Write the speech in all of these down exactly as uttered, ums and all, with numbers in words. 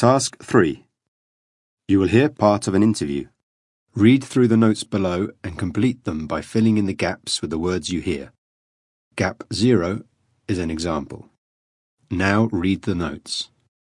Task three. You will hear part of an interview. Read through the notes below and complete them by filling in the gaps with the words you hear. Gap zero is an example. Now read the notes.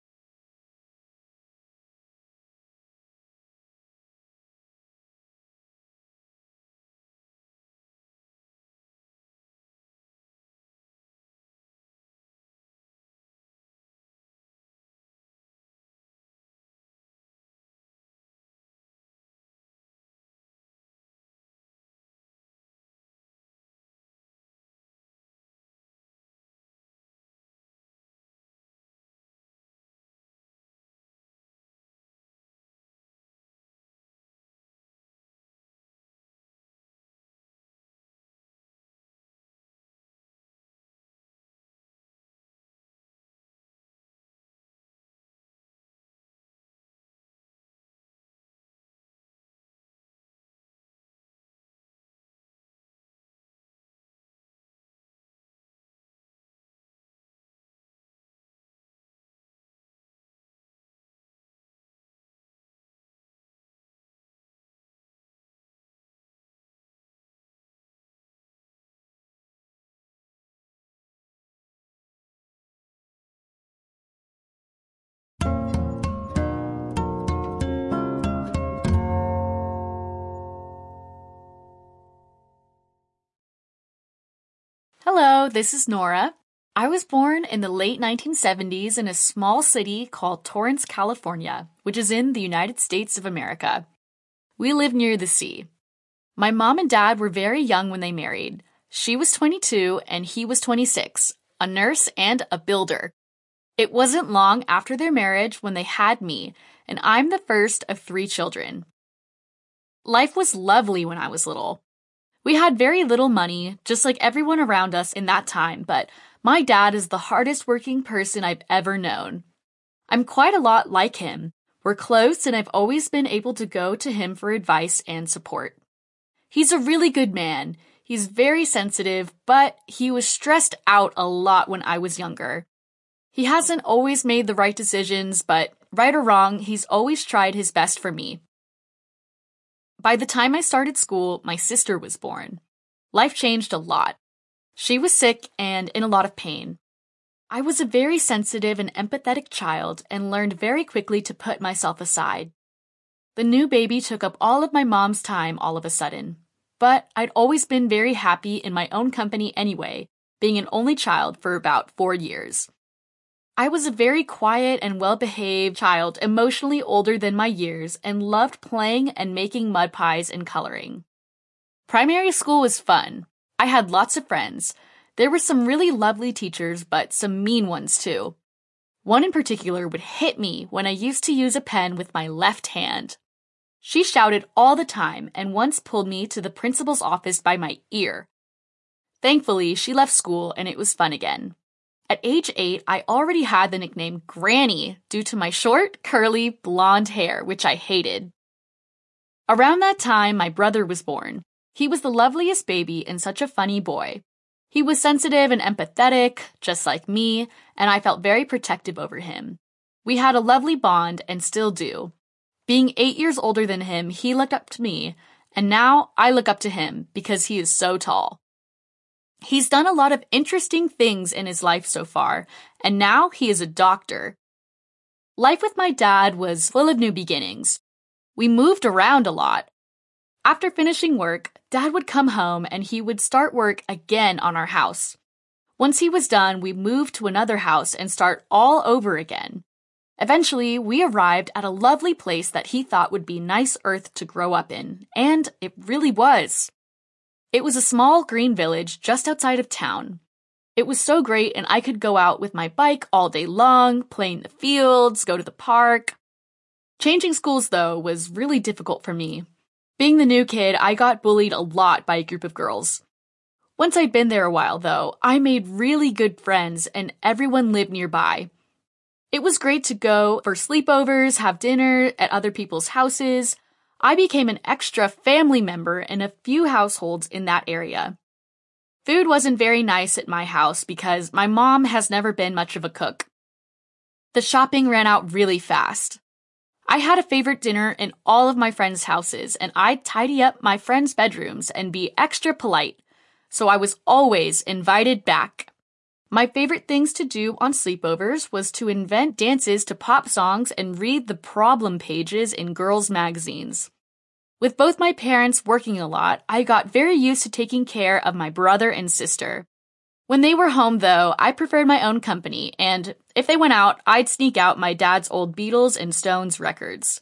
Hello, this is Nora. I was born in the late nineteen seventies in a small city called Torrance, California, which is in the United States of America. We live near the sea. My mom and dad were very young when they married. She was twenty-two and he was twenty-six, a nurse and a builder. It wasn't long after their marriage when they had me, and I'm the first of three children. Life was lovely when I was little. We had very little money, just like everyone around us in that time, but my dad is the hardest working person I've ever known. I'm quite a lot like him. We're close and I've always been able to go to him for advice and support. He's a really good man. He's very sensitive, but he was stressed out a lot when I was younger. He hasn't always made the right decisions, but right or wrong, he's always tried his best for me. By the time I started school, my sister was born. Life changed a lot. She was sick and in a lot of pain. I was a very sensitive and empathetic child and learned very quickly to put myself aside. The new baby took up all of my mom's time all of a sudden. But I'd always been very happy in my own company anyway, being an only child for about four years. I was a very quiet and well-behaved child, emotionally older than my years, and loved playing and making mud pies and coloring. Primary school was fun. I had lots of friends. There were some really lovely teachers, but some mean ones too. One in particular would hit me when I used to use a pen with my left hand. She shouted all the time and once pulled me to the principal's office by my ear. Thankfully, she left school and it was fun again. At age eight, I already had the nickname Granny due to my short, curly, blonde hair, which I hated. Around that time, my brother was born. He was the loveliest baby and such a funny boy. He was sensitive and empathetic, just like me, and I felt very protective over him. We had a lovely bond and still do. Being eight years older than him, he looked up to me, and now I look up to him because he is so tall. He's done a lot of interesting things in his life so far, and now he is a doctor. Life with my dad was full of new beginnings. We moved around a lot. After finishing work, Dad would come home and he would start work again on our house. Once he was done, we moved to another house and start all over again. Eventually, we arrived at a lovely place that he thought would be nice earth to grow up in, and it really was. It was a small green village just outside of town. It was so great and I could go out with my bike all day long, play in the fields, go to the park. Changing schools, though, was really difficult for me. Being the new kid, I got bullied a lot by a group of girls. Once I'd been there a while, though, I made really good friends and everyone lived nearby. It was great to go for sleepovers, have dinner at other people's houses. I became an extra family member in a few households in that area. Food wasn't very nice at my house because my mom has never been much of a cook. The shopping ran out really fast. I had a favorite dinner in all of my friends' houses, and I'd tidy up my friends' bedrooms and be extra polite, so I was always invited back. My favorite things to do on sleepovers was to invent dances to pop songs and read the problem pages in girls' magazines. With both my parents working a lot, I got very used to taking care of my brother and sister. When they were home, though, I preferred my own company, and if they went out, I'd sneak out my dad's old Beatles and Stones records.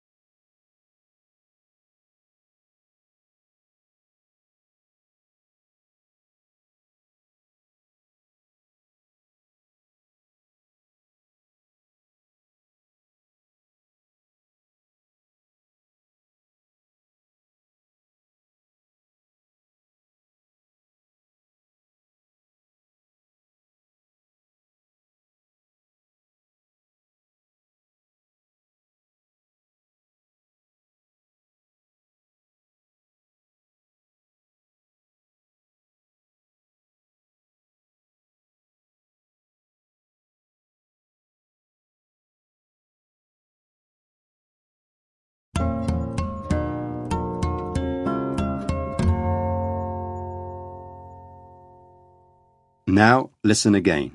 Now listen again.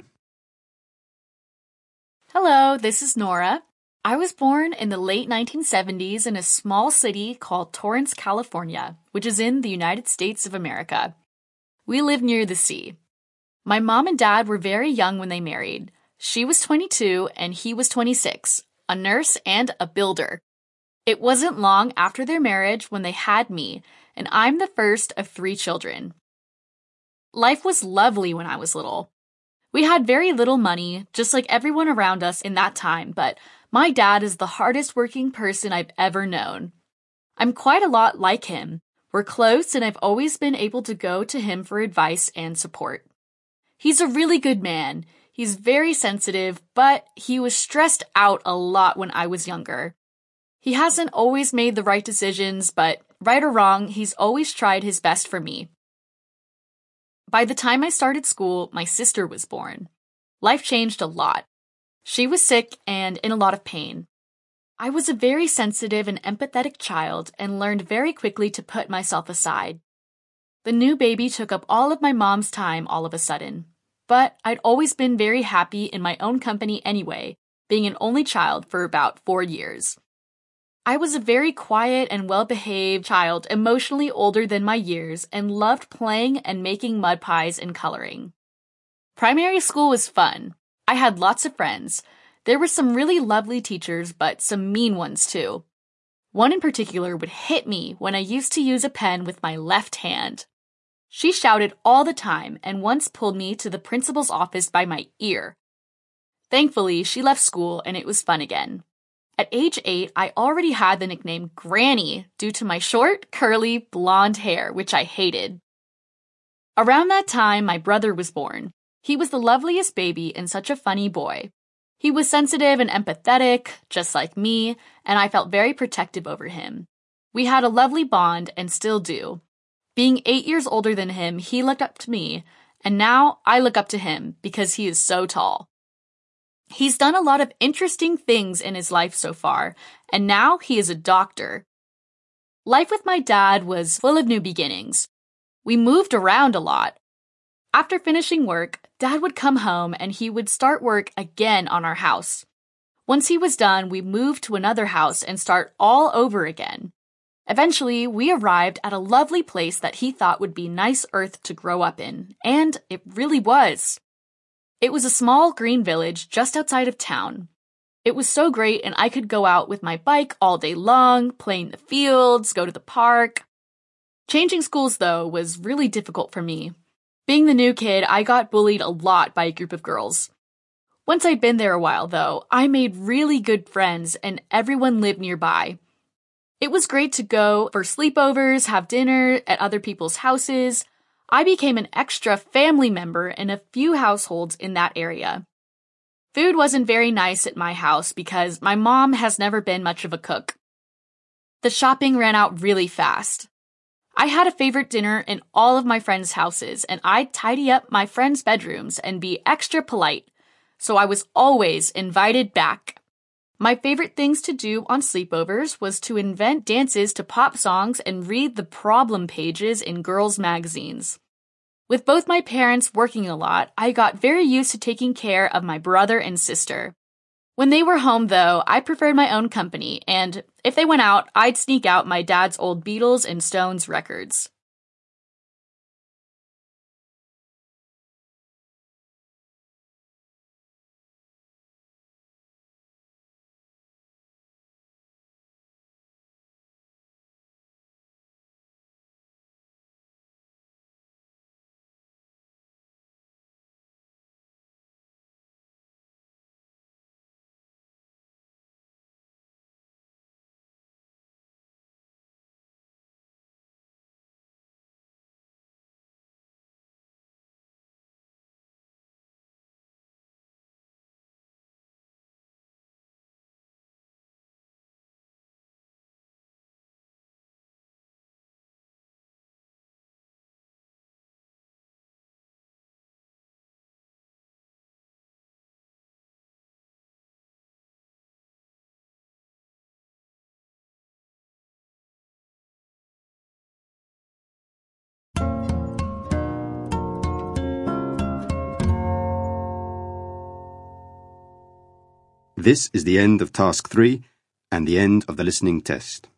Hello, this is Nora. I was born in the late nineteen seventies in a small city called Torrance, California, which is in the United States of America. We live near the sea. My mom and dad were very young when they married. She was twenty-two and he was twenty-six, a nurse and a builder. It wasn't long after their marriage when they had me, and I'm the first of three children. Life was lovely when I was little. We had very little money, just like everyone around us in that time, but my dad is the hardest working person I've ever known. I'm quite a lot like him. We're close and I've always been able to go to him for advice and support. He's a really good man. He's very sensitive, but he was stressed out a lot when I was younger. He hasn't always made the right decisions, but right or wrong, he's always tried his best for me. By the time I started school, my sister was born. Life changed a lot. She was sick and in a lot of pain. I was a very sensitive and empathetic child and learned very quickly to put myself aside. The new baby took up all of my mom's time all of a sudden. But I'd always been very happy in my own company anyway, being an only child for about four years. I was a very quiet and well-behaved child, emotionally older than my years, and loved playing and making mud pies and coloring. Primary school was fun. I had lots of friends. There were some really lovely teachers, but some mean ones too. One in particular would hit me when I used to use a pen with my left hand. She shouted all the time and once pulled me to the principal's office by my ear. Thankfully, she left school and it was fun again. At age eight, I already had the nickname Granny due to my short, curly, blonde hair, which I hated. Around that time, my brother was born. He was the loveliest baby and such a funny boy. He was sensitive and empathetic, just like me, and I felt very protective over him. We had a lovely bond and still do. Being eight years older than him, he looked up to me, and now I look up to him because he is so tall. He's done a lot of interesting things in his life so far, and now he is a doctor. Life with my dad was full of new beginnings. We moved around a lot. After finishing work, Dad would come home and he would start work again on our house. Once he was done, we moved to another house and start all over again. Eventually, we arrived at a lovely place that he thought would be nice earth to grow up in, and it really was. It was a small green village just outside of town. It was so great and I could go out with my bike all day long, play in the fields, go to the park. Changing schools, though, was really difficult for me. Being the new kid, I got bullied a lot by a group of girls. Once I'd been there a while, though, I made really good friends and everyone lived nearby. It was great to go for sleepovers, have dinner at other people's houses. I became an extra family member in a few households in that area. Food wasn't very nice at my house because my mom has never been much of a cook. The shopping ran out really fast. I had a favorite dinner in all of my friends' houses, and I'd tidy up my friends' bedrooms and be extra polite, so I was always invited back. My favorite things to do on sleepovers was to invent dances to pop songs and read the problem pages in girls' magazines. With both my parents working a lot, I got very used to taking care of my brother and sister. When they were home, though, I preferred my own company, and if they went out, I'd sneak out my dad's old Beatles and Stones records. This is the end of task three and the end of the listening test.